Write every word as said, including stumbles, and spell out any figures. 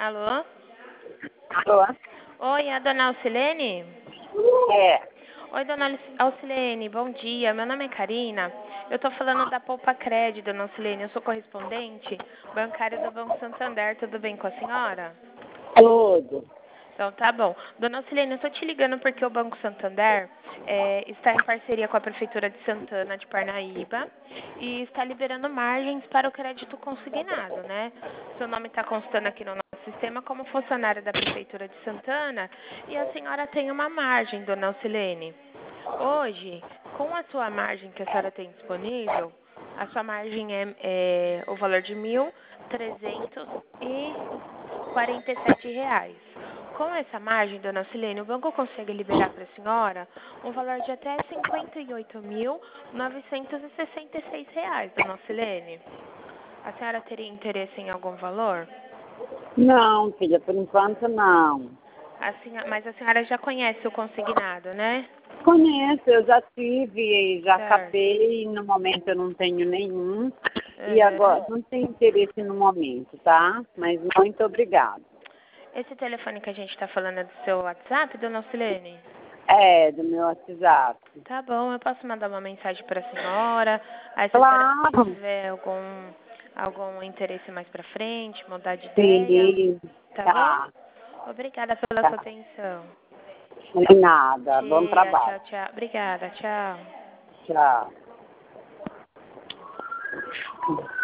Alô? Alô? Oi, é a dona Alcilene? É. Oi, dona Alci- Alcilene, bom dia. Meu nome é Karina. Eu tô falando da Poupa Crédito, dona Alcilene. Eu sou correspondente bancária do Banco Santander. Tudo bem com a senhora? Tudo. Então, tá bom. Dona Alcilene, eu tô te ligando porque o Banco Santander é, está em parceria com a Prefeitura de Santana de Parnaíba e está liberando margens para o crédito consignado, né? Seu nome está constando aqui no nosso sistema como funcionária da Prefeitura de Santana e a senhora tem uma margem, dona Alcilene. Hoje, com a sua margem que a senhora tem disponível, a sua margem é, é o valor de mil trezentos e quarenta e sete reais. Com essa margem, dona Silene, o banco consegue liberar para a senhora um valor de até cinquenta e oito mil novecentos e sessenta e seis reais, dona Silene. A senhora teria interesse em algum valor? Não, filha, por enquanto não. A senhora, mas a senhora já conhece o consignado, né? Conheço, eu já tive, já Certo. capei, no momento eu não tenho nenhum. E Uhum. agora, não tenho interesse no momento, tá? Mas muito obrigada. Esse telefone que a gente está falando é do seu WhatsApp, dona Silene? É, do meu WhatsApp. Tá bom, eu posso mandar uma mensagem para a senhora. Aí se a senhora Claro, tiver algum, algum interesse mais para frente, mudar de ideia, sim, tá bom? tá, Obrigada pela sua tá. atenção. De nada, bom Dia, trabalho. tchau, tchau. Obrigada, tchau. Tchau.